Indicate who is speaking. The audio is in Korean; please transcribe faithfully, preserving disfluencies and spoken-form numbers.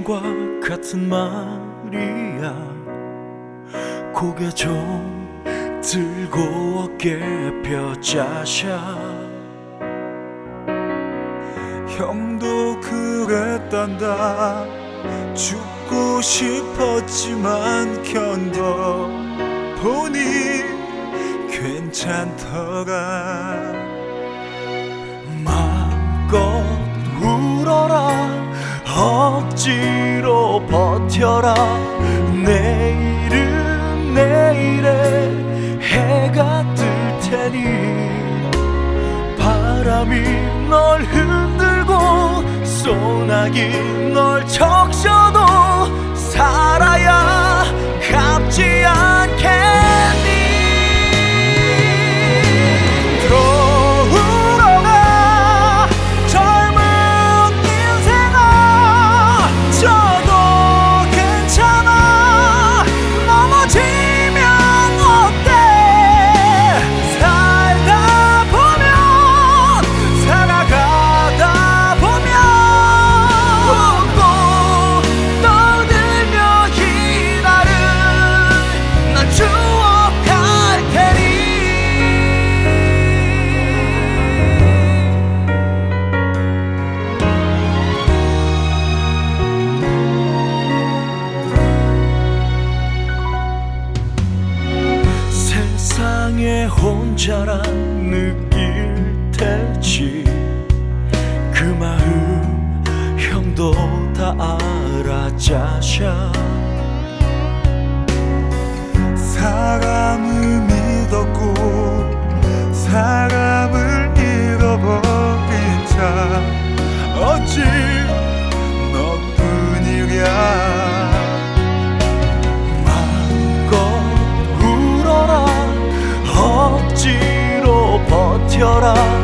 Speaker 1: 꿈과 같은 말이야. 고개 좀 들고 어깨 펴자샤.
Speaker 2: 형도 그랬단다. 죽고 싶었지만 견뎌보니 괜찮더라.
Speaker 1: 마음껏 울어라. 억지로 버텨라. 내일은 내일에 해가 뜰 테니 바람이 널 흔들고 소나기 널 적셔도 살아야 갚지 않겠니.
Speaker 2: 돌아가 젊은 인생아. 져도 괜찮아. 넘어지면 어때. 살다 보면 살아가다 보면 웃고 떠들며 이 날을 난 추억할 테니.
Speaker 1: 세상에 혼자란 느낄 테지. 그 마음 형도 다 알아 자샤.
Speaker 2: 사람을 믿었고 사람을 잃어버린 자 어찌 너뿐이랴.
Speaker 1: 마음껏 울어라. 억지로 버텨라.